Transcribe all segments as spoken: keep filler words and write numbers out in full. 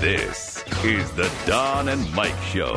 This is the Don and Mike Show.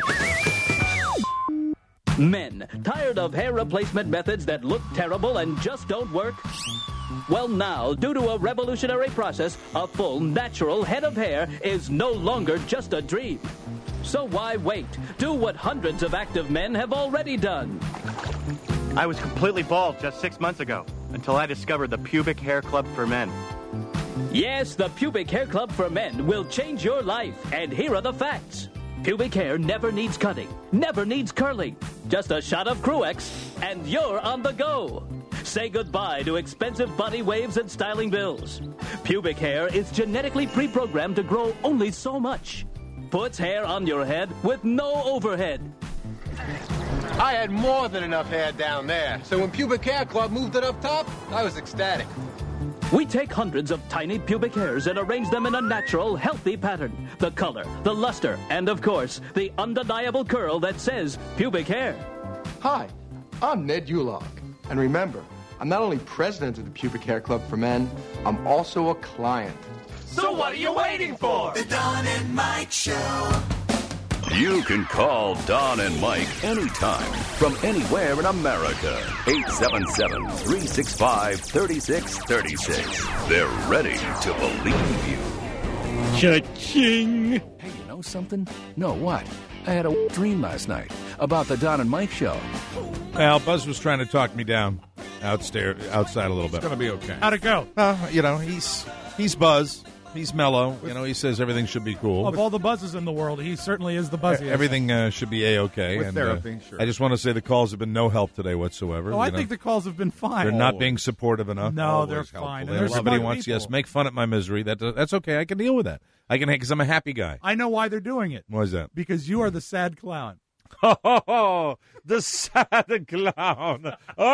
Men, tired of hair replacement methods that look terrible and just don't work? Well, now, due to a revolutionary process, a full, natural head of hair is no longer just a dream. So why wait? Do what hundreds of active men have already done. I was completely bald just six months ago, until I discovered the Pubic Hair Club for Men. Yes, the Pubic Hair Club for Men will change your life, and here are the facts. Pubic hair never needs cutting, never needs curling. Just a shot of Cruex, and you're on the go. Say goodbye to expensive body waves and styling bills. Pubic hair is genetically pre-programmed to grow only so much. Puts hair on your head with no overhead. I had more than enough hair down there, so when Pubic Hair Club moved it up top, I was ecstatic. We take hundreds of tiny pubic hairs and arrange them in a natural, healthy pattern. The color, the luster, and of course, the undeniable curl that says pubic hair. Hi, I'm Ned Ulog. And remember, I'm not only president of the Pubic Hair Club for Men, I'm also a client. So what are you waiting for? The Don and Mike Show. You can call Don and Mike anytime from anywhere in America. eight seven seven, three six five, three six three six. They're ready to believe you. Cha-ching! Hey, you know something? No, what? I had a dream last night about the Don and Mike Show. Well, Buzz was trying to talk me down outstairs, outside a little bit. It's going to be okay. How'd it go? Uh, you know, he's he's Buzz. He's mellow. You know, he says everything should be cool. Of all the buzzes in the world, he certainly is the buzziest. Everything uh, should be A-okay. With and, therapy, uh, sure. I just want to say the calls have been no help today whatsoever. Oh, I know. think the calls have been fine. They're not being supportive enough. No, Always they're helpful. fine. They And they're Somebody smart wants, people. yes, make fun at my misery. That That's okay. I can deal with that. I can, because I'm a happy guy. I know why they're doing it. Why is that? Because you are the sad clown. Oh, the sad clown.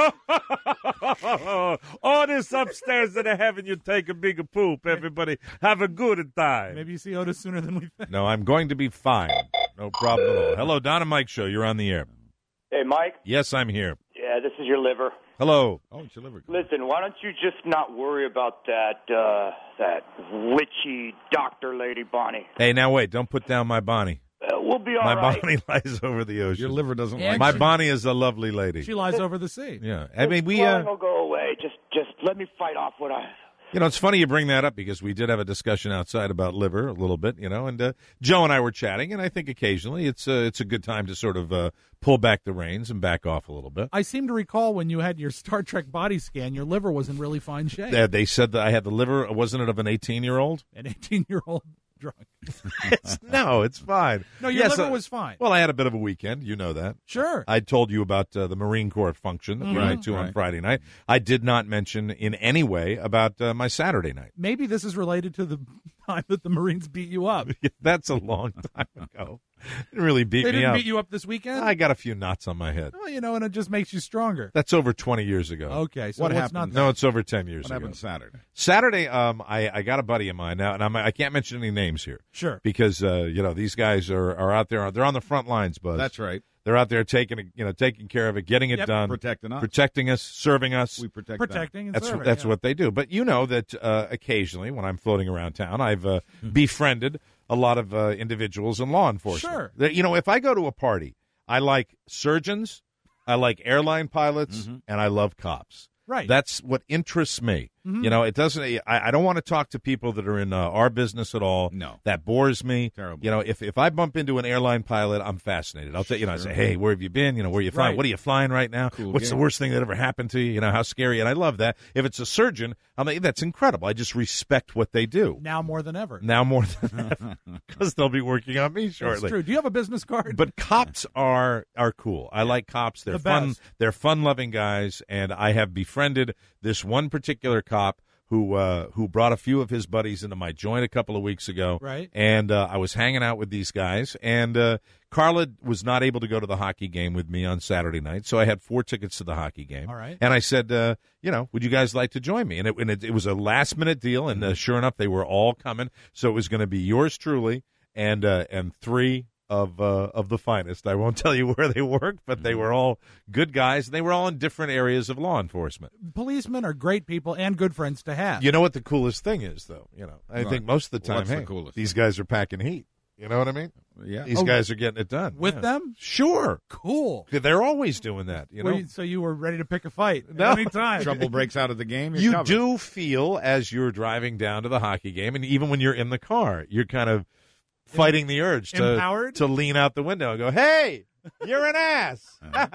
Oh, oh, this upstairs in the heaven, you take a bigger poop. Everybody have a good time. Maybe you see Otis sooner than we think. No, I'm going to be fine. No problem at all. Hello, Don and Mike Show. You're on the air. Hey, Mike. Yes, I'm here. Yeah, this is your liver. Hello. Oh, it's your liver. Listen, why don't you just not worry about that uh, that witchy doctor lady Bonnie? Hey, now wait. Don't put down my Bonnie. Uh, we'll be all my right. Bonnie lies over the ocean. Your liver doesn't And like My she- Bonnie is a lovely lady. She lies over the sea. Yeah. I mean, we... Swelling Uh, will go away. Just, just let me fight off what I... You know, it's funny you bring that up because we did have a discussion outside about liver a little bit, you know, and uh, Joe and I were chatting, and I think occasionally it's uh, it's a good time to sort of uh, pull back the reins and back off a little bit. I seem to recall when you had your Star Trek body scan, your liver was in really fine shape. They, they said that I had the liver, wasn't it, of an eighteen-year-old? An eighteen-year-old drunk. It's, no, it's fine. No, your Yes, liver uh, was fine. Well, I had a bit of a weekend. You know that. Sure. I told you about uh, the Marine Corps function that we Mhm. went to on Right. Friday night. I did not mention in any way about uh, my Saturday night. Maybe this is related to the time that the Marines beat you up. That's a long time ago. Didn't really beat They me didn't up. beat you up this weekend? I got a few knots on my head. Well, you know, and it just makes you stronger. That's over twenty years ago. Okay, so What what's happened? not No, it's over ten years What ago. happened Saturday? Saturday, um, I, I got a buddy of mine now, and I'm, I can't mention any names here Sure. because uh, you know these guys are, are out there. They're on the front lines, Buzz. That's right. They're out there taking it- you know taking care of it, getting it Yep. done, Protecting us. protecting us, serving us. We protect Protecting and That's serving, that's yeah. what they do. But you know that uh, occasionally, when I'm floating around town, I've uh, Hmm. befriended a lot of uh, individuals in law enforcement. Sure. That, you know, if I go to a party, I like surgeons, I like airline pilots, and I love cops. Right. That's what interests me. Mhm. You know, it doesn't. I, I don't want to talk to people that are in uh, our business at all. No. That bores me. Terrible. You know, if if I bump into an airline pilot, I'm fascinated. I'll tell you know, I say, hey, where have you been? You know, where are you flying? Right. What are you flying right now? Cool What's the game. worst thing that ever happened to you? You know, how scary? And I love that. If it's a surgeon, I'm like, that's incredible. I just respect what they do Now more than ever. now more than ever because they'll be working on me That's shortly. true. Do you have a business card? But cops are are cool. I like cops. They're The fun. best. They're fun loving guys, and I have befriended this one particular cop who uh, who brought a few of his buddies into my joint a couple of weeks ago. Right. And uh, I was hanging out with these guys, and uh, Carla was not able to go to the hockey game with me on Saturday night, so I had four tickets to the hockey game. All right. And I said, uh, you know, would you guys like to join me? And it, and it, it was a last minute deal, and uh, sure enough, they were all coming. So it was going to be yours truly and uh, and three of uh, of the finest. I won't tell you where they worked, but they were all good guys, and they were all in different areas of law enforcement. Policemen are great people and good friends to have. You know what the coolest thing is, though? You know, I Right. think most of the time, What's the hey, coolest these guys are packing heat. You know what I mean? Yeah. These Oh, guys are getting it done. with Yeah. them? Sure. Cool. They're always doing that, you Were know. you- so you were ready to pick a fight at No. any time. Trouble breaks out of the game. You're You covered. do feel as you're driving down to the hockey game, and even when you're in the car, you're kind of fighting the urge to Empowered? to lean out the window and go, "Hey, you're an ass.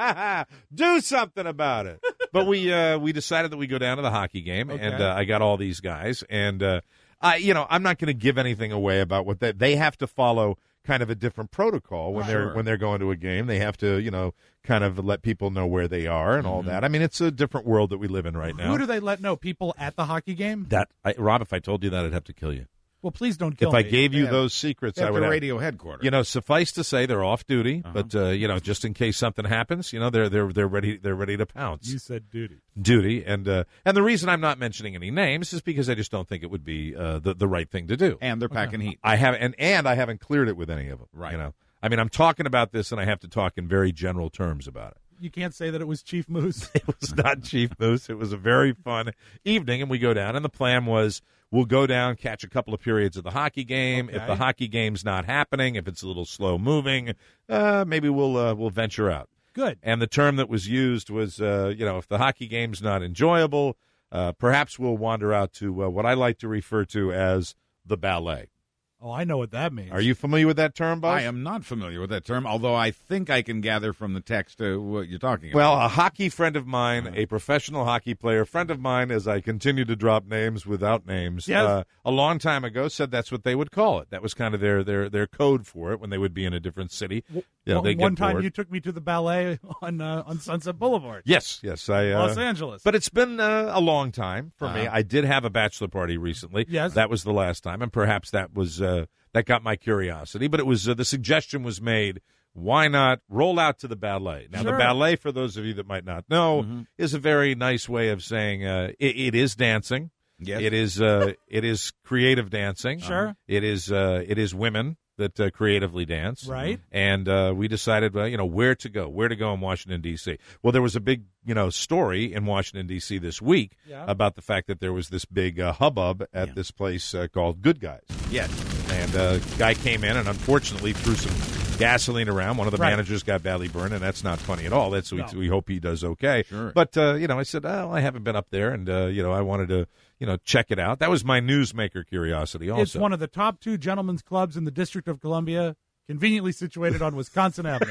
Do something about it." But we uh, we decided that we go down to the hockey game, Okay. and uh, I got all these guys, and uh, I, you know, I'm not going to give anything away about what they they have to follow. Kind of a different protocol when they're Sure. when they're going to a game. They have to, you know, kind of let people know where they are and all that. I mean, it's a different world that we live in right now. Who do they let know? People at the hockey game? That I, Rob, if I told you that, I'd have to kill you. Well, please don't kill If I me. gave you Yeah. those secrets, I At would the have. radio headquarters. You know, suffice to say, they're off duty, Uh-huh. but uh, you know, just in case something happens, you know, they're they're they're ready they're ready to pounce. You said duty. Duty, and uh, and the reason I'm not mentioning any names is because I just don't think it would be uh, the the right thing to do. and they're packing heat. I haven't, and and I haven't cleared it with any of them. Right. You know, I mean, I'm talking about this, and I have to talk in very general terms about it. You can't say that it was Chief Moose. It was not Chief Moose. It was a very fun evening, and we go down, and the plan was we'll go down, catch a couple of periods of the hockey game. If Okay. the hockey game's not happening, if it's a little slow moving, uh, maybe we'll uh, we'll venture out. Good. And the term that was used was, uh, you know, if the hockey game's not enjoyable, uh, perhaps we'll wander out to uh, what I like to refer to as the ballet. Oh, I know what that means. Are you familiar with that term, Buzz? I am not familiar with that term, although I think I can gather from the text uh, what you're talking Well, about. a hockey friend of mine, a professional hockey player, friend of mine, as I continue to drop names without names, Yes. uh, a long time ago said that's what they would call it. That was kind of their their, their code for it when they would be in a different city. You know, One- they get One time bored. you took me to the ballet on uh, on Sunset Boulevard. Yes, yes, I uh, Los Angeles. But it's been uh, a long time for me. Uh-huh. I did have a bachelor party recently. Yes. that was the last time, and perhaps that was uh, that got my curiosity. But it was uh, the suggestion was made. Why not roll out to the ballet? Now, Sure. the ballet, for those of you that might not know, Mm-hmm. is a very nice way of saying uh, it, it is dancing. Yes. It is uh, it is creative dancing. Sure. It is uh, it is women that uh, creatively dance. Right. And uh, we decided, well, you know, where to go, where to go in Washington, D C. Well, there was a big, you know, story in Washington, D C this week Yeah. about the fact that there was this big uh, hubbub at this place uh, called Good Guys. Yes. And a uh, guy came in and unfortunately threw some gasoline around. One of the Right. managers got badly burned, and that's not funny at all. That's we, No. we hope he does okay. Sure. But uh, you know, I said, oh, I haven't been up there, and uh, you know, I wanted to, you know, check it out. That was my newsmaker curiosity. Also, It's one of the top two gentlemen's clubs in the District of Columbia, conveniently situated on Wisconsin Avenue.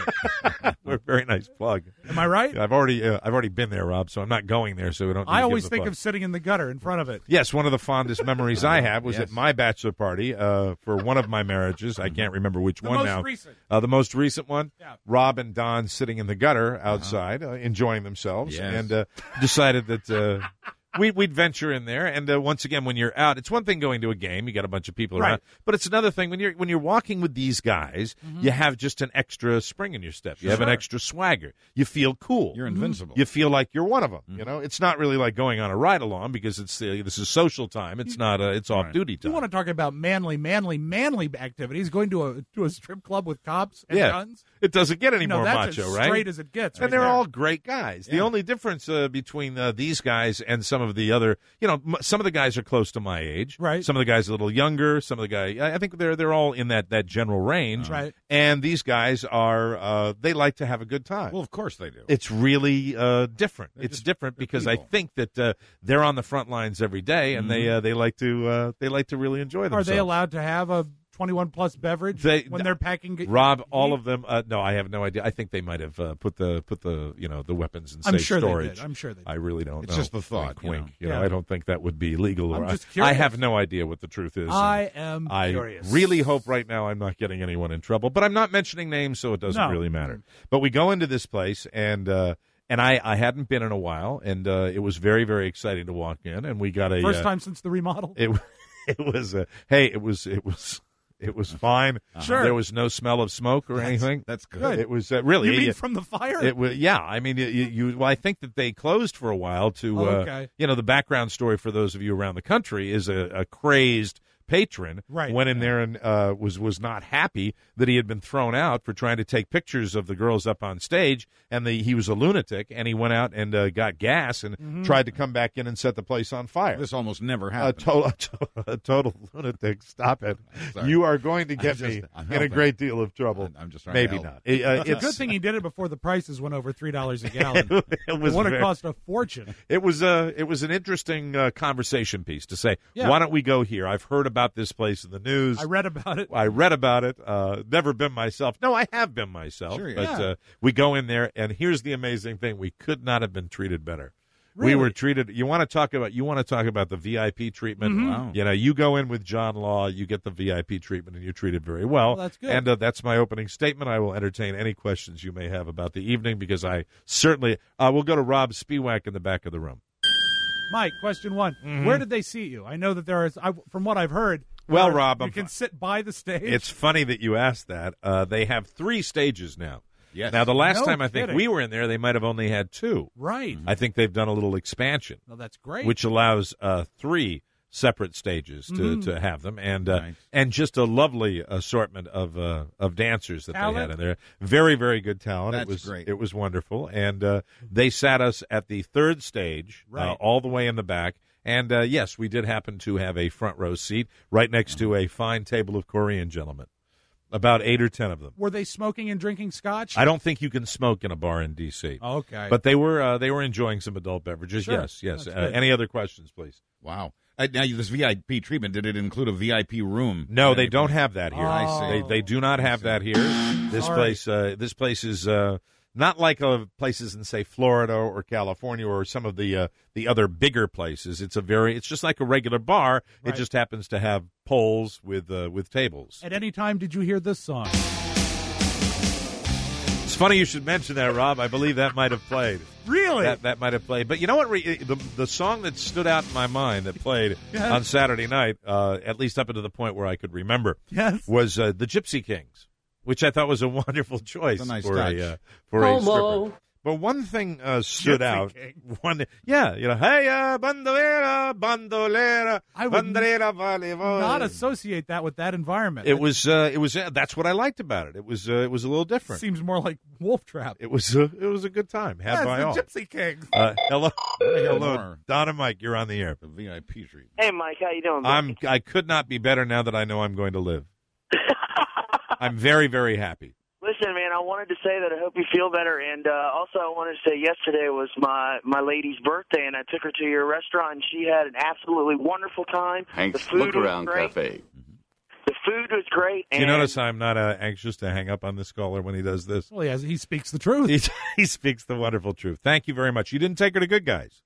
a very nice plug. Am I right? I've already uh, I've already been there, Rob, so I'm not going there. So we don't. Need I to always give the think plug. of sitting in the gutter in front of it. Yes, one of the fondest memories I have was Yes. at my bachelor party uh, for one of my marriages. I can't remember which The one most now. recent. Uh, the most recent one. Yeah. Rob and Don sitting in the gutter outside, uh, enjoying themselves, Yes. and uh, decided that. Uh, We, we'd venture in there, and uh, once again, when you're out, it's one thing going to a game; you got a bunch of people around. Right. But it's another thing when you're when you're walking with these guys. You have just an extra spring in your step. You have an Sure. extra swagger. You feel cool. You're invincible. You feel like you're one of them. You know, it's not really like going on a ride along because it's uh, this is social time. It's not. Uh, it's off duty You time. want to talk about manly, manly, manly activities? Going to a to a strip club with cops and yeah, guns? it doesn't get any You know, more that's macho, as right? straight as it gets. And right they're there. all great guys. The Yeah. only difference uh, between uh, these guys and some of the other, you know, m- some of the guys are close to my age. Right. Some of the guys are a little younger. Some of the guys, I I think they're they're all in that, that general range. Right. And these guys are, uh, they like to have a good time. Well, of course they do. It's really uh, different. it's just- different they're because I people. think that uh, they're on the front lines every day, and they uh, they like to uh, they like to really enjoy Are themselves. they allowed to have a twenty-one plus beverage They- when they're packing? Rob, all of them. Uh, no, I have no idea. I think they might have uh, put the put the you know the weapons in safe I'm sure storage. they did. I'm sure they did. I really don't It's know. just the thought, Wink, you wink. know. You know, Yeah. I don't think that would be legal. I'm or just I curious. have no idea what the truth is. I am I curious. really hope right now I'm not getting anyone in trouble, but I'm not mentioning names, so it doesn't No. really matter. But we go into this place, and uh, and I, I hadn't been in a while, and uh, it was very very exciting to walk in, and we got a First uh, time since the remodel. It it was uh, hey, it was it was. It was fine. Sure. There was no smell of smoke or anything. That's good. It was uh, really. you mean yeah, from the fire? it was, yeah, I mean, you, you. Well, I think that they closed for a while to. Oh, Uh, okay. you know, the background story for those of you around the country is a, a crazed patron Right. went in there and uh, was was not happy that he had been thrown out for trying to take pictures of the girls up on stage, and the, he was a lunatic, and he went out and uh, got gas and Mm-hmm. tried to come back in and set the place on fire. This almost never A happened. total, a total lunatic. Stop it! Sorry. You are going to I'm get just- me I'm in a helping. great deal of trouble. I'm just trying to Maybe help. not. It, uh, It's a it's good thing he did it before the prices went over three dollars a gallon. it It was would have very- cost a fortune. It was a it was an interesting uh, conversation piece to say. Yeah. Why don't we go here? I've heard about this place in the news. I read about it. I read about it. Uh, never been myself. No, I have been myself. Sure, yeah. But Yeah. uh, we go in there, and here's the amazing thing: we could not have been treated better. Really? We were treated. You want to talk about? You want to talk about the V I P treatment? Mm-hmm. Wow. You know, you go in with John Law, you get the V I P treatment, and you're treated very well. Well, that's good. And uh, that's my opening statement. I will entertain any questions you may have about the evening because I certainly. Uh, we'll go to Rob Spiewak in the back of the room. Mike, question one: Mm-hmm. Where did they seat you? I know that there is. I, from what I've heard, Well, there are- Rob, you I'm can fi- sit by the stage. It's funny that you asked that. Uh, they have three stages now. Yes. Now, the last No time I think kidding. we were in there, they might have only had two. right. I think they've done a little expansion, No, that's great. which allows uh, three separate stages to, Mm-hmm. to have them, and uh, Nice. and just a lovely assortment of uh, of dancers that they Talent? had in there. Very, very good talent. That's it was great. It was wonderful, and uh, they sat us at the third stage, uh, Right. all the way in the back. And uh, yes, we did happen to have a front row seat right next to a fine table of Korean gentlemen, about eight or ten of them. Were they smoking and drinking scotch? I don't think you can smoke in a bar in D C Okay. but they were uh, they were enjoying some adult beverages. Sure. Yes, yes. That's Uh, good. any other questions, please? Wow. Uh, now, this V I P treatment, did it include a V I P room? No, At they any don't point? have that here. I see. They they do not have that here. This Sorry. place uh, this place is uh, not like uh, places in say Florida or California or some of the uh, the other bigger places. It's a very it's just like a regular bar. It Right. just happens to have poles with uh, with tables. At any time, did you hear this song? It's funny you should mention that, Rob. I believe that might have played. Really? That that might have played. But you know what? Re- the the song that stood out in my mind that played Yes. on Saturday night, uh, at least up to the point where I could remember, Yes. was uh, the Gypsy Kings, which I thought was a wonderful choice It's a nice for touch. a uh, for a stripper. But one thing uh, stood Gypsy out. King. One, yeah, you know, hey, uh, bandolera, bandolera, I would bandolera, vale, vale. Not associate that with that environment. It was, uh, it was. Uh, that's what I liked about it. It was, uh, it was a little different. Seems more like Wolf Trap. It was, uh, it was a good time. Had Yes, by the all. Gypsy Kings. Uh, hello, hear hello, more. Don and Mike. You're on the air. The V I P treatment. Hey, Mike, how you doing? buddy? I'm. I could not be better now that I know I'm going to live. I'm very, very happy. Listen, man, I wanted to say that I hope you feel better, and uh, also I wanted to say yesterday was my my lady's birthday, and I took her to your restaurant, and she had an absolutely wonderful time. Hank's the food Look was Around great. Cafe. The food was great. Do you and notice I'm not uh, anxious to hang up on this caller when he does this? Well, he, has, he speaks the truth. He, he speaks the wonderful truth. Thank you very much. You didn't take her to Good Guys.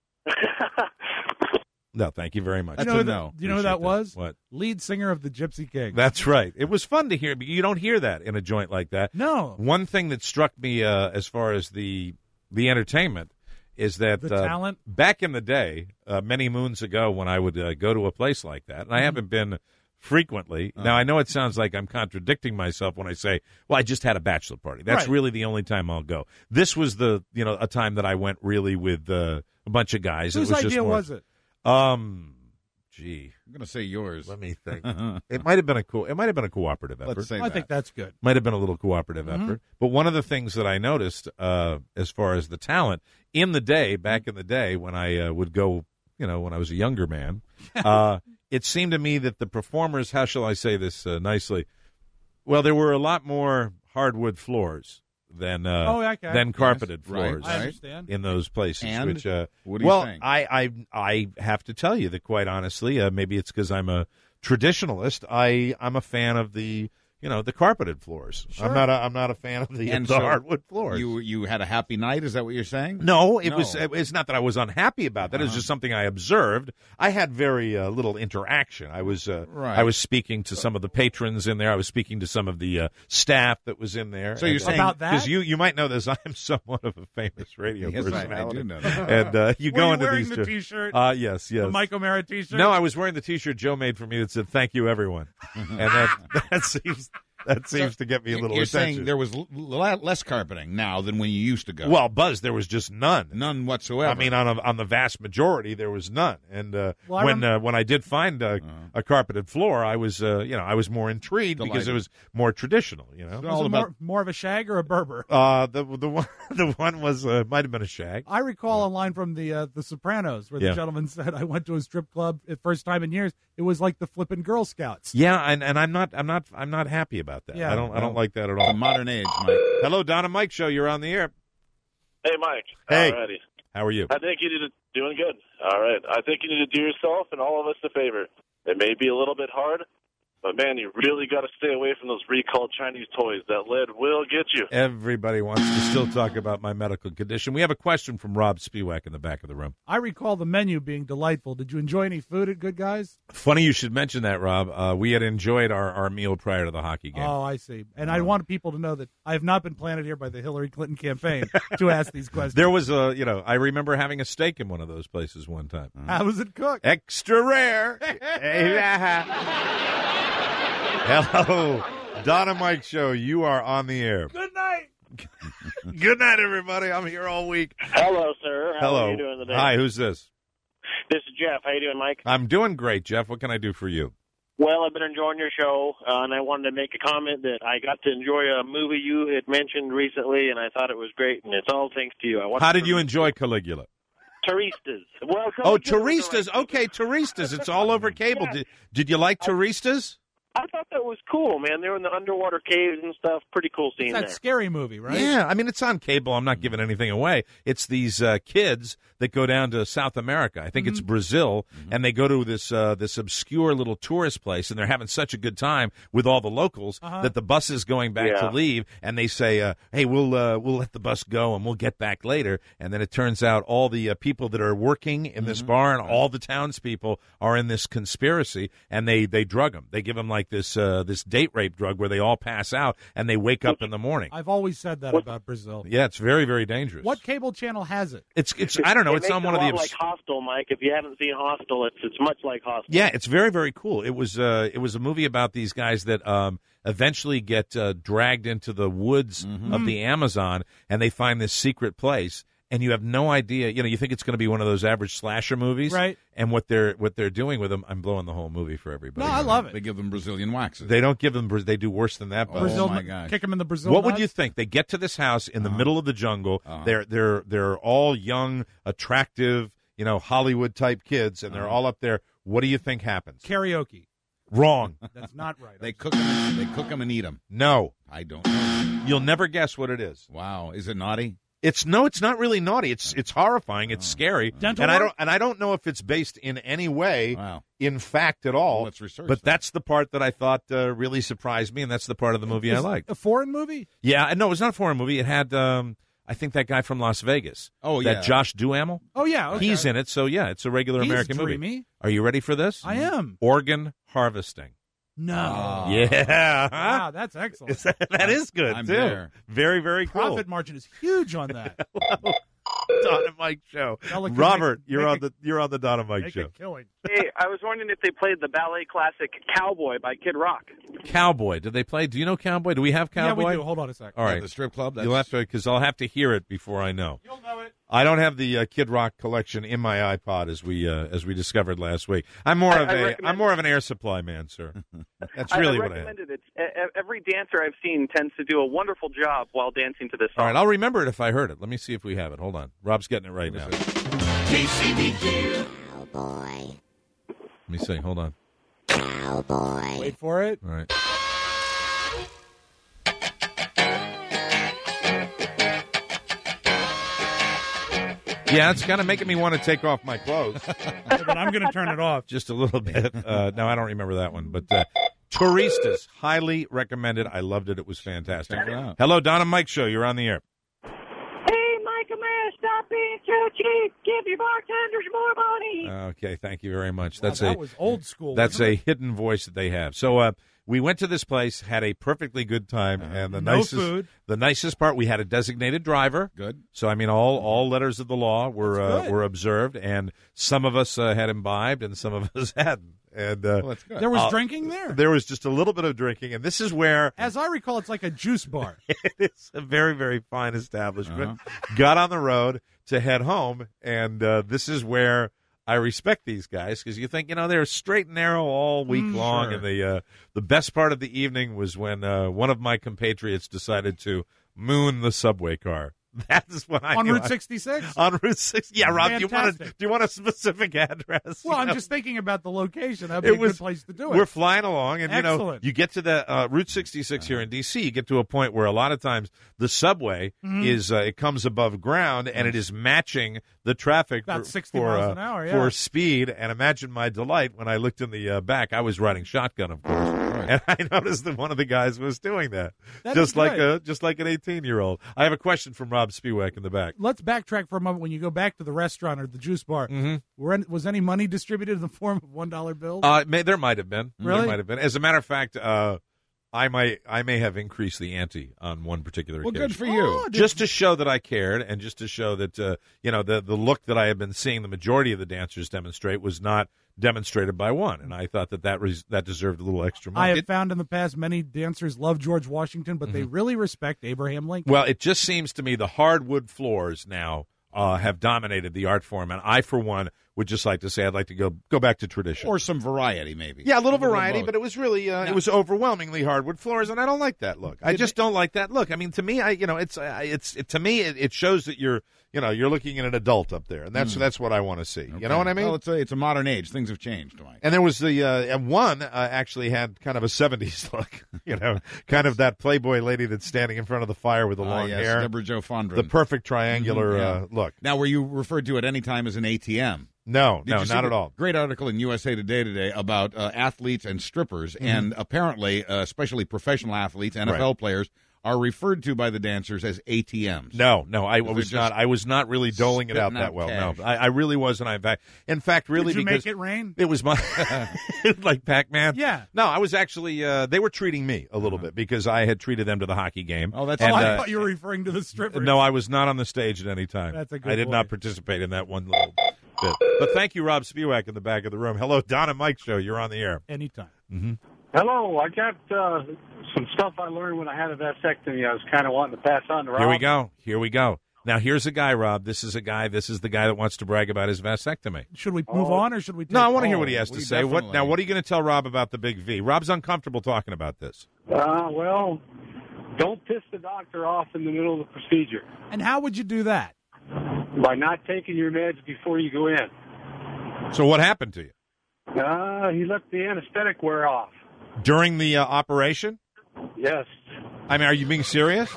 No, thank you very much. You That's know a who no. that, you know who Appreciate that was? What? Lead singer of the Gypsy Kings. That's right. It was fun to hear, but you don't hear that in a joint like that. No. One thing that struck me uh, as far as the the entertainment is that The uh, talent? back in the day, uh, many moons ago, when I would uh, go to a place like that, and I haven't been frequently. Now, I know it sounds like I'm contradicting myself when I say, well, I just had a bachelor party. That's Right. really the only time I'll go. This was the, you know, a time that I went really with uh, a bunch of guys. Whose it was idea just more, was it? Um, gee, I'm going to say yours. let me think. It might have been a co- It might have been a cooperative effort. Let's say I that. think that's good. Might have been a little cooperative effort. But one of the things that I noticed, uh, as far as the talent in the day, back in the day when I uh, would go, you know, when I was a younger man, uh, it seemed to me that the performers, how shall I say this uh, nicely? Well, there were a lot more hardwood floors than uh, Oh, okay. than carpeted Yes, right, floors I understand. in those places. And? Which, uh, What do you well, think? I, I I have to tell you that quite honestly, uh, maybe it's because I'm a traditionalist. I I'm a fan of the you know the carpeted floors. I'm not a, I'm not a fan of the, And the so hardwood floors. You you had a happy night? Is that what you're saying? No, it No. was. It's not that I was unhappy about that. It was Uh-huh. just something I observed. I had very uh, little interaction. I was. Uh, Right. I was speaking to some of the patrons in there. I was speaking to some of the uh, staff that was in there. So you're And- saying- About that? because you you might know this. I'm somewhat of a famous radio Yes, I- I personality. do know that. And uh, you Were go you into wearing these the two- T-shirt? Uh, yes, yes. The Mike O'Mara T-shirt? No, I was wearing the T-shirt Joe made for me that said "Thank you, everyone," and that that seems That seems to get me a little You're attention. saying there was l- l- less carpeting now than when you used to go. Well, Buzz, there was just none. None whatsoever. I mean, on a, on the vast majority, there was none. And uh, Well, I when rem- uh, when I did find a, Uh-huh. a carpeted floor, I was uh, you know I was more intrigued because it Delighted. was more traditional. You know, Was it more, more of a shag or a Berber? uh, the the one the one was uh, might have been a shag. I recall a line from the uh, the Sopranos where Yeah. the gentleman said, "I went to a strip club the first time in years. It was like the flippin' Girl Scouts." Yeah, and, and I'm not I'm not I'm not happy about that. Yeah. I don't I don't No. like that at the all. modern age, Mike. Hello, Don and Mike show. You're on the air. Hey, Mike. Hey. Alrighty. How are you? I think you need to doing good. All right. I think you need to do yourself and all of us a favor. It may be a little bit hard, but man, you really got to stay away from those recalled Chinese toys. That lead will get you. Everybody wants to still talk about my medical condition. We have a question from Rob Spiewak in the back of the room. I recall the menu being delightful. Did you enjoy any food at Good Guys? Funny you should mention that, Rob. Uh, we had enjoyed our, our meal prior to the hockey game. Oh, I see. And I want people to know that I have not been planted here by the Hillary Clinton campaign to ask these questions. There was a, you know, I remember having a steak in one of those places one time. How was it cooked? Extra rare. Hello, Don and Mike show. You are on the air. Good night. Good night, everybody. I'm here all week. Hello, sir. How Hello. are you doing today? Hi, who's this? This is Jeff. How you doing, Mike? I'm doing great, Jeff. What can I do for you? Well, I've been enjoying your show, uh, and I wanted to make a comment that I got to enjoy a movie you had mentioned recently, and I thought it was great, and it's all thanks to you. I watched How did you enjoy Caligula? Turistas. Well, Oh, Caligula was Turistas. Okay, Turistas. It's all over cable. Did, did you like Turistas? I thought that was cool, man. They were in the underwater caves and stuff. Pretty cool scene It's that there. scary movie, right? Yeah, I mean, it's on cable. I'm not giving anything away. It's these uh, kids that go down to South America. I think Mm-hmm. it's Brazil, and they go to this uh, this obscure little tourist place, and they're having such a good time with all the locals Uh-huh. that the bus is going back Yeah. to leave, and they say, uh, "Hey, we'll uh, we'll let the bus go, and we'll get back later." And then it turns out all the uh, people that are working in this bar and all the townspeople are in this conspiracy, and they they drug them. They give them like this uh, this date rape drug where they all pass out and they wake up in the morning. I've always said that about Brazil. Yeah, it's very, very dangerous. What cable channel has it? It's it's I don't know. It It's makes on it one a of the lot obs- like Hostel, Mike. If you haven't seen Hostel, it's it's much like Hostel. yeah, it's very, very cool. It was uh, it was a movie about these guys that um, eventually get uh, dragged into the woods of the Amazon, and they find this secret place. And you have no idea. You know, you think it's going to be one of those average slasher movies, Right. And what they're what they're doing with them, I'm blowing the whole movie for everybody. No, I love it. They give them Brazilian waxes. They don't give them. Bra- They do worse than that. Oh, Buzz. Brazil, my gosh. kick him in the Brazil. What would nuts? you think? They get to this house in the Uh-huh. middle of the jungle. Uh-huh. They're they're they're all young, attractive, you know, Hollywood type kids, and they're Uh-huh. all up there. What do you think happens? Karaoke. Wrong. That's not right. They cook them. They cook them and eat them. No, I don't know. you'll never guess what it is. Wow, is it naughty? It's no, it's not really naughty. It's it's horrifying. It's scary, Dental and I work? don't and I don't know if it's based in any way, Wow. in fact, at all. Well, let's research but that. that's the part that I thought uh, really surprised me, and that's the part of the movie I Is it liked. A foreign movie? Yeah, and no, it was not a foreign movie. It had, um, I think, that guy from Las Vegas. Oh, that yeah. Josh Duhamel. Oh yeah, okay. He's in it, so yeah, it's a regular He's American movie. dreamy. Are you ready for this? I am. Organ harvesting. No. Oh. Yeah, Wow, that's excellent. Is that, that is good I'm too. there. Very, very cool. Profit margin is huge on that. Don and Mike show. Y'all can Robert, make- you're make on a- the you're on the Don and Mike Make show. a killing. Hey, I was wondering if they played the ballet classic Cowboy by Kid Rock. Cowboy. Did they play? Do you know Cowboy? Do we have Cowboy? Yeah, we do. Hold on a second. All right. At the strip club. That's, You'll have to because I'll have to hear it before I know. You'll know it. I don't have the uh, Kid Rock collection in my iPod as we uh, as we discovered last week. I'm more I- of I a recommend- I'm more of an Air Supply man, sir. That's I- really I what I am. recommended it. E- e- Every dancer I've seen tends to do a wonderful job while dancing to this song. All right, I'll remember it if I heard it. Let me see if we have it. Hold on. Rob's getting it right now. K C B Q. Cowboy. Let me see. Hold on. Cowboy. Wait for it. All right. Yeah, it's kind of making me want to take off my clothes. But I'm going to turn it off. Just a little bit. Uh, no, I don't remember that one. But uh, Turistas, highly recommended. I loved it. It was fantastic. Check it out. Hello, Don and Mike Show. You're on the air. Hey, Mike and Man, stop being too cheap. Give your bartenders more money. Okay, thank you very much. Wow, That's that a was old school. That's wasn't a it? hidden voice that they have. So uh, we went to this place, had a perfectly good time, and the No nicest food. the nicest part, we had a designated driver. Good. So I mean, all all letters of the law were That's uh, good. were observed, and some of us uh, had imbibed, and some of us hadn't. and uh, Well, that's good. There was uh, drinking there? There was just a little bit of drinking, and this is where, As I recall, it's like a juice bar. it's a very, very fine establishment. Uh-huh. Got on the road to head home, and uh, this is where I respect these guys, because you think, you know, they're straight and narrow all week Mm, long, sure. and the uh, the best part of the evening was when uh, one of my compatriots decided to moon the subway car. That's when I On knew Route I- sixty-six? On Route six, yeah, Rob. Do you want a, Fantastic. do you want a specific address? Well, You I'm know? just thinking about the location. That'd be It a was- good place to do it. We're flying along, and you know, Excellent. you get to the uh, Route sixty-six here in D C. You get to a point where a lot of times the subway Mhm. is uh, it comes above ground, and it is matching the traffic About for, sixty for, miles uh, an hour, yeah. for speed. And imagine my delight when I looked in the uh, back. I was riding shotgun, of course, and I noticed that one of the guys was doing that, That just is like good. a just like an eighteen-year-old. I have a question from Rob Spiewak in the back. Let's backtrack for a moment. When you go back to the restaurant or the juice bar, Mm-hmm. were any- was any money distributed in the form of one dollar bills? Uh, may, there might have been. Really? There might have been. As a matter of fact, uh, I might I may have increased the ante on one particular Well, occasion. good for you. Oh, did- Just to show that I cared, and just to show that uh, you know the the look that I had been seeing the majority of the dancers demonstrate was not demonstrated by one, and I thought that that was, that deserved a little extra money. I have It- found in the past many dancers love George Washington, but they really respect Abraham Lincoln. well, it just seems to me the hardwood floors now uh, have dominated the art form, and I, for one, would just like to say I'd like to go go back to tradition. Or some variety, maybe. Yeah, a little of variety, both. but it was really uh, No. it was overwhelmingly hardwood floors, and I don't like that look. I Did just don't like that look. I mean, to me, I you know, it's uh, it's it, to me it, it shows that you're you know you're looking at an adult up there, and that's Mm. that's what I want to see. Okay. You know what I mean? Well, it's a, it's a modern age. Things have changed, Mike. And there was the uh, and one uh, actually had kind of a seventies look, you know, kind of that Playboy lady that's standing in front of the fire with the Ah, long yes, hair, Deborah Jo Fondren. the perfect triangular Mhm, yeah. uh, look. Now, were you referred to at any time as an A T M? No, Did no, you see not the at all. Great article in U S A Today today about uh, athletes and strippers, Mhm. and apparently, uh, especially professional athletes, N F L Right. players, are referred to by the dancers as A T Ms. No, no, I They're was just not. I was not really doling it out spitting that out well. cash. No, I, I really wasn't. I, in fact, in fact, really, Did you because make it rain? it was my like Pac-Man. Yeah. No, I was actually. Uh, they were treating me a little bit because I had treated them to the hockey game. Oh, that's Oh, and, I uh, thought you were referring to the strippers. No, I was not on the stage at any time. That's a good I did boy. not participate in that one little bit. But thank you, Rob Spiewak, in the back of the room. Hello, Don and Mike Show. You're on the air. Anytime. Mm-hmm. Hello, I got uh, some stuff I learned when I had a vasectomy. I was kind of wanting to pass on to Rob. Here we go. Here we go. Now, here's a guy, Rob. This is a guy. This is the guy that wants to brag about his vasectomy. Should we move Oh. on, or should we? Take No, I want to hear oh, what he has to we say. What definitely- now? What are you going to tell Rob about the big V? Rob's uncomfortable talking about this. Uh, well, don't piss the doctor off in the middle of the procedure And how would you do that? by not taking your meds before you go in. So, what happened to you Uh, he let the anesthetic wear off. during the uh, operation? Yes. I mean, are you being serious?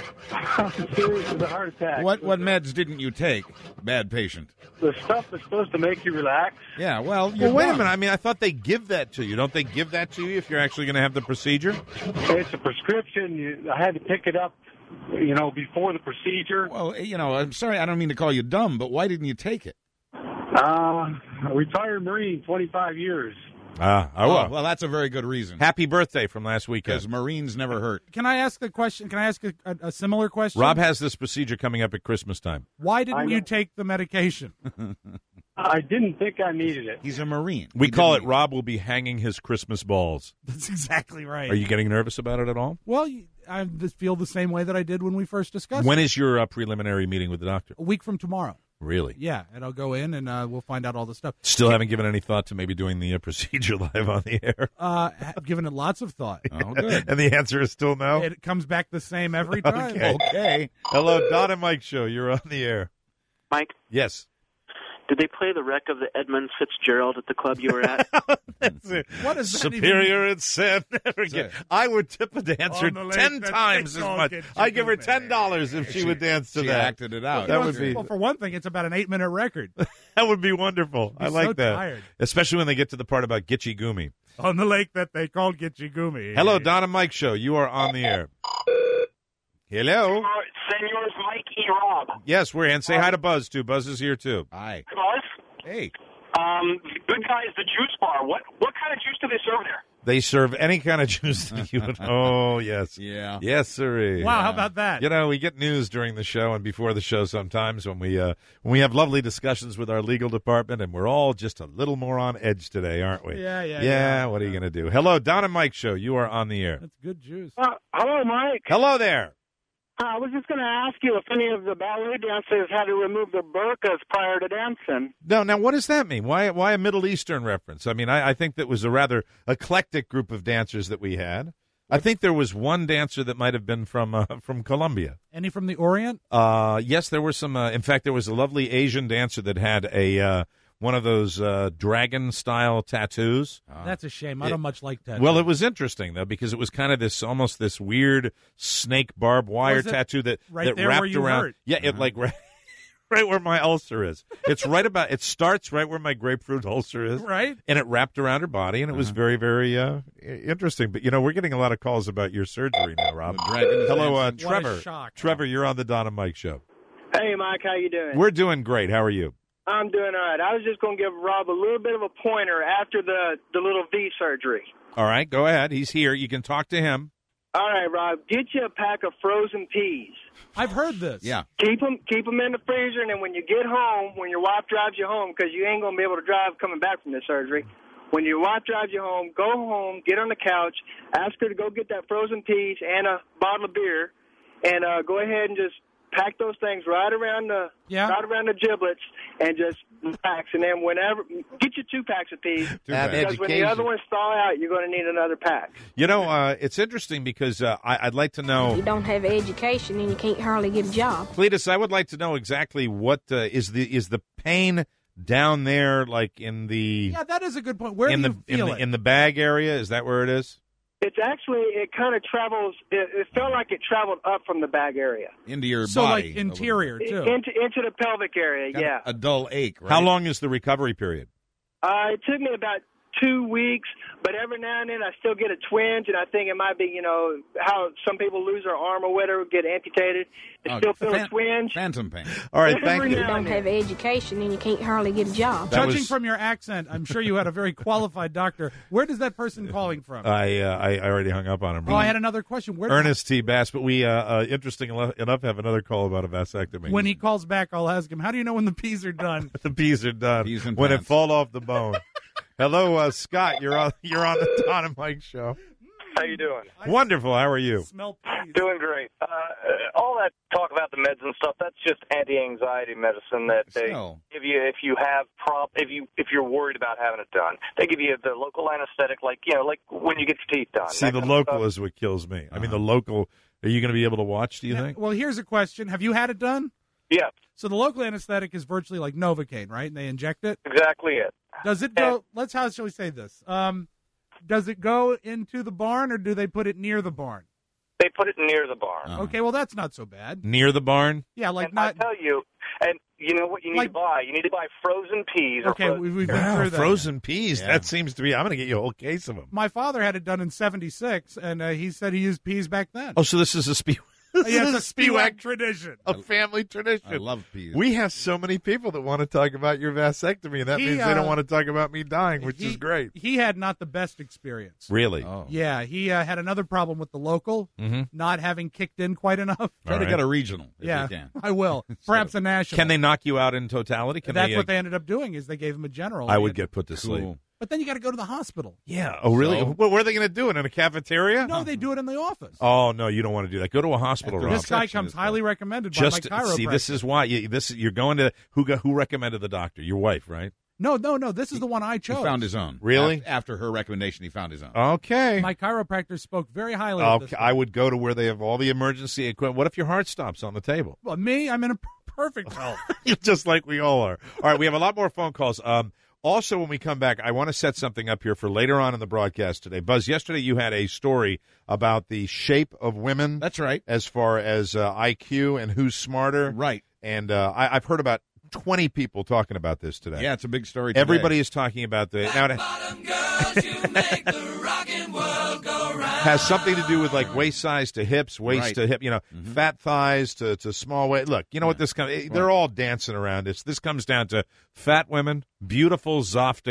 I'm serious with a heart attack. What what meds didn't you take, bad patient? The stuff that's supposed to make you relax. Yeah, well, you're Well, wait a done. minute. I mean, I thought they give that to you. Don't they give that to you if you're actually going to have the procedure? It's a prescription. You, I had to pick it up, you know, before the procedure. Well, you know, I'm sorry, I don't mean to call you dumb, but why didn't you take it? Uh, a retired Marine, twenty-five years. Ah, I will. Oh, well, that's a very good reason. Happy birthday from last Because weekend. Marines never hurt. Can I ask a question? Can I ask a, a, a similar question? Rob has this procedure coming up at Christmas time. Why I didn't know. you take the medication? I didn't think I needed it. He's a Marine. We He call it didn't- Rob will be hanging his Christmas balls. That's exactly right. Are you getting nervous about it at all? Well, you- I just feel the same way that I did when we first discussed When it. is your uh, preliminary meeting with the doctor? A week from tomorrow. Really? Yeah, and I'll go in and uh, we'll find out all the stuff. Still haven't given any thought to maybe doing the uh, procedure live on the air? Uh, have given it lots of thought. Oh, good. And the answer is still no? It comes back the same every time. Okay. Okay. Hello, Don and Mike Show. You're on the air. Mike, Yes. did they play the wreck of the Edmund Fitzgerald at the club you were at? That's it. What is that Superior and sin. Never again. it. I would tip a dancer On the lake ten that times they as call much. Gitche I'd give her Gummy. ten dollars if she, She- would dance to she that. acted it out. That Well, would be well, for one thing, it's about an eight-minute record. that would be wonderful. I Be like so that, tired. especially when they get to the part about Gitchy Gumi. On the lake that they called Gitche Gumi. Hello, Don and Mike Show. You are on the air. Hello. Senors Mike E. Rob. Yes, we're in. Say hi to Buzz too. Buzz is here too. Hi. Buzz. Hey. Um, good guys, the juice bar. What what kind of juice do they serve there? They serve any kind of juice that you would. Oh, yes. Yeah. Yes, sirree. Wow, how about that? You know, we get news during the show and before the show sometimes when we uh, when we have lovely discussions with our legal department, and we're all just a little more on edge today, aren't we? Yeah, yeah, Yeah, yeah. what are you going to do? Hello, Don and Mike Show. You are on the air. That's good juice. Uh, hello, Mike. Hello there. I was just going to ask you if any of the ballet dancers had to remove their burqas prior to dancing. No, now what does that mean? Why why a Middle Eastern reference? I mean, I, I think that was a rather eclectic group of dancers that we had. I think there was one dancer that might have been from uh, from Colombia. Any from the Orient? Uh, yes, there were some. Uh, in fact, there was a lovely Asian dancer that had a uh, one of those uh, dragon-style tattoos. That's a shame. I It- don't much like tattoos. Well, it was interesting though because it was kind of this almost this weird snake barbed wire Was it tattoo that right that there wrapped where you around. hurt? Yeah, it like right, right where my ulcer is. It's right about. It starts right where my grapefruit ulcer is. Right. And it wrapped around her body, and it was very, very uh, i- interesting. But you know, we're getting a lot of calls about your surgery now, Rob. dragon is Hello, uh, dancing. What a Trevor. shock. Trevor, you're on the Don and Mike Show. Hey, Mike, how you doing? We're doing great. How are you? I'm doing all right. I was just going to give Rob a little bit of a pointer after the, the little V surgery. All right, go ahead. He's here. You can talk to him. All right, Rob, get you a pack of frozen peas. I've heard this. Yeah. Keep them, keep them in the freezer, and then when you get home, when your wife drives you home, because you ain't going to be able to drive coming back from the surgery, when your wife drives you home, go home, get on the couch, ask her to go get that frozen peas and a bottle of beer, and uh, go ahead and just pack those things right around the Yeah. right around the giblets and just relax. And then whenever, get you two packs of peas, Have because when the education. other ones thaw out, you're going to need another pack. You know, uh, it's interesting because uh, I, I'd like to know. You don't have education and you can't hardly get a job. Cletus, I would like to know exactly what uh, is the is the pain down there, like in the Yeah, that is a good point. Where in do the you in feel the it? in the bag area? Is that where it is? It's actually, it kind of travels, it, it felt like it traveled up from the bag area. Into your so body. like interior too. Into into the pelvic area, Kind of yeah. A dull ache, right? How long is the recovery period? Uh, it took me about two weeks, but every now and then I still get a twinge, and I think it might be, you know, how some people lose their arm or whatever, get amputated. I Oh, still feel fan- a twinge. Phantom pain. All right, Every thank you. You now don't and have then. education and you can't hardly get a job. That Judging was- from your accent, I'm sure you had a very qualified doctor. Where does that person calling from? I uh, I I already hung up on him. oh, I had another question. Where Ernest T. Bass, but we uh, uh, interesting enough enough have another call about a vasectomy. When he calls back, I'll ask him, how do you know when the peas are done? the peas are done, Peas and when it pants. fall off the bone. Hello, uh, Scott. You're on you're on the Don and Mike Show. How you doing? Wonderful. How are you? Smell peas. Doing great. Uh, all that talk about the meds and stuff, that's just anti-anxiety medicine that they So. give you if you have prob if you if you're worried about having it done. They give you the local anesthetic, like you know, like when you get your teeth done. See, That the kind of local stuff. is what kills me. I mean, Uh-huh. the local. Are you going to be able to watch? Do you Now, think? well, here's a question. Have you had it done? Yeah, So the local anesthetic is virtually like Novocaine, right? And they inject it. exactly it. Does it go? Let's how shall we say this? Um, does it go into the barn or do they put it near the barn? They put it near the barn. Uh-huh. Okay, well that's not so bad. Near the barn? Yeah, like and not. I tell you, and you know what you need Like- to buy? You need to buy frozen peas. or Okay, frozen we, we've been Yeah, through that. frozen peas. Yeah. That seems to be. I'm going to get you a whole case of them. My father had it done in seventy-six, and uh, he said he used peas back then. Oh, so this is a spe- this yeah, is it's a Spiewak tradition. a family tradition. I love peas. We have so many people that want to talk about your vasectomy, and that He, means they don't uh, want to talk about me dying, which he, is great. He had not the best experience. Really? Oh. Yeah, he uh, had another problem with the local Mhm. not having kicked in quite enough. Try All to right. get a regional if yeah, you can. I will. Perhaps a national. Can they knock you out in totality? Can That's they, uh, what they ended up doing. Is they gave him a general. I They would had- get put to sleep. Cool. But then you got to go to the hospital. Yeah. Oh, really? So? Well, where are they going to do it? In a cafeteria? No, they do it in the office. Oh no, you don't want to do that. Go to a hospital, After Rob. This guy section comes is highly recommended Just by my chiropractor. see, this is why you, this you're going to who got, who recommended the doctor? Your wife, right? no, no, no. This is the one I He chose. found his own. Really? Af- After her recommendation, he found his own. Okay. My chiropractor spoke very highly of this. Okay, I would go to where they have all the emergency equipment. What if your heart stops on the table? Well, me, I'm in a per- perfect health. Just like we all are. All right, we have a lot more phone calls. Um, also, when we come back, I want to set something up here for later on in the broadcast today. Buzz, yesterday you had a story about the shape of women. That's right. As far as uh, I Q and who's smarter. Right. And uh, I, I've heard about twenty people talking about this today. Yeah, it's a big story today. Everybody is talking about the now. It has something to do with like waist size to hips, waist Right. to hip. You know, Mhm. fat thighs to, to small waist. Look, you know what this comes. They're all dancing around. It's this comes down to fat women, beautiful, zoftic,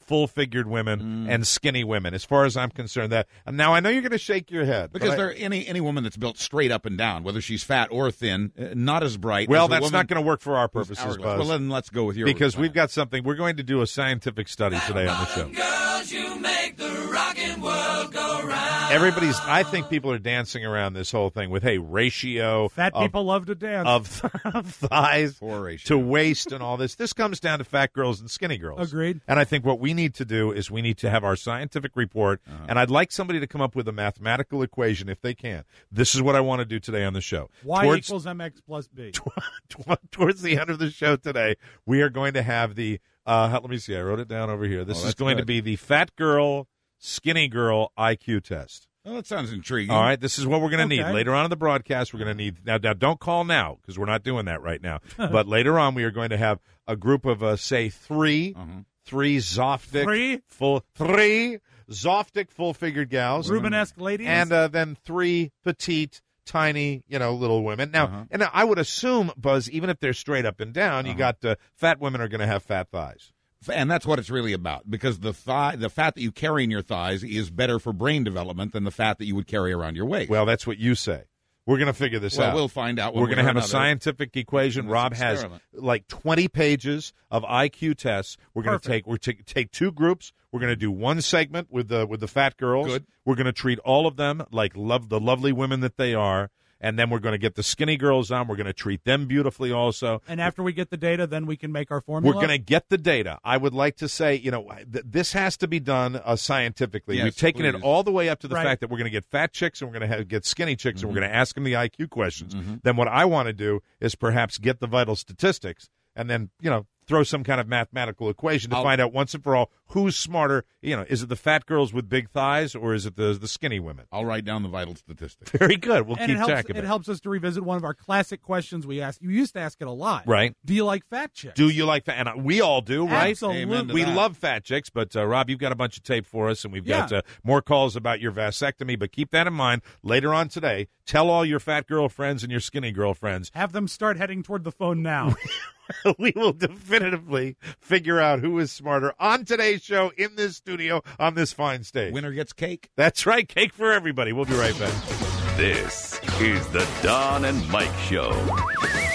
full-figured women Mm. and skinny women, as far as I'm concerned. That now I know you're going to shake your head Because but I- there any any woman that's built straight up and down, whether she's fat or thin, uh, not as bright. Well, as a that's woman not going to work for our who's purposes, hourglass. Buzz. Well, then let's go with your because plan. we've got something. We're going to do a scientific study today on the show. Girls, you make the rockin' world go round. Everybody's. I think people are dancing around this whole thing with hey ratio. Fat of, people love to dance. of, of thighs Poor ratio. to waist and all this. This comes down to fat girls and skinny girls. Agreed. And I think what we need to do is we need to have our scientific report, Uh-huh. and I'd like somebody to come up with a mathematical equation if they can. This is what I want to do today on the show. Y Towards- equals mx plus b. Towards the end of the show today, we are going to have the. Uh, let me see. I wrote it down over here. This Oh, is that's going to good. be the fat girl, skinny girl I Q test. Oh, that sounds intriguing. All right, this is what we're going to Okay. need later on in the broadcast. We're going to need now. Now, don't call now because we're not doing that right now. But later on, we are going to have a group of uh, say three, Uh-huh. three Zoftic Three? full three Zoftic full figured gals, Rubenesque ladies. and uh, then three petite, tiny, you know, little women. Now, Uh-huh. and I would assume, Buzz, even if they're straight up and down, you Uh-huh. got uh, fat women are going to have fat thighs. And that's what it's really about, because the thigh, the fat that you carry in your thighs is better for brain development than the fat that you would carry around your waist. Well, that's what you say. We're going to figure this Well, out. we'll find out one We're way going to or have a another scientific equation. in this Rob has experiment. like twenty pages of I Q tests. We're going to Perfect. take we're ta- take two groups. We're going to do one segment with the with the fat girls. Good. We're going to treat all of them like love the lovely women that they are. And then we're going to get the skinny girls on. We're going to treat them beautifully also. And after we get the data, then we can make our formula. We're going to get the data. I would like to say, you know, th- this has to be done uh, scientifically. Yes, We've taken please. it all the way up to the Right. fact that we're going to get fat chicks and we're going to get skinny chicks and we're going to ask them the I Q questions. Mm-hmm. Then what I want to do is perhaps get the vital statistics and then, you know, throw some kind of mathematical equation to I'll- find out once and for all who's smarter. You know, is it the fat girls with big thighs or is it the the skinny women? I'll write down the vital statistics. Very good. We'll and keep it helps, track of it it. helps us to revisit one of our classic questions we asked. You used to ask it a lot. Right. Do you like fat chicks? Do you like fat? And uh, we all do, right? Absolutely. Amen to We that. love fat chicks, but uh, Rob, you've got a bunch of tape for us, and we've got Yeah. uh, more calls about your vasectomy. But keep that in mind later on today. Tell all your fat girlfriends and your skinny girlfriends. Have them start heading toward the phone now. We will definitively figure out who is smarter on today's show in this studio on this fine stage. Winner gets cake. That's right, cake for everybody. We'll be right back. This is the Don and Mike Show.